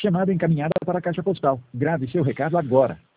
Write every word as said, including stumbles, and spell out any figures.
Chamada encaminhada para a caixa postal. Grave seu recado agora.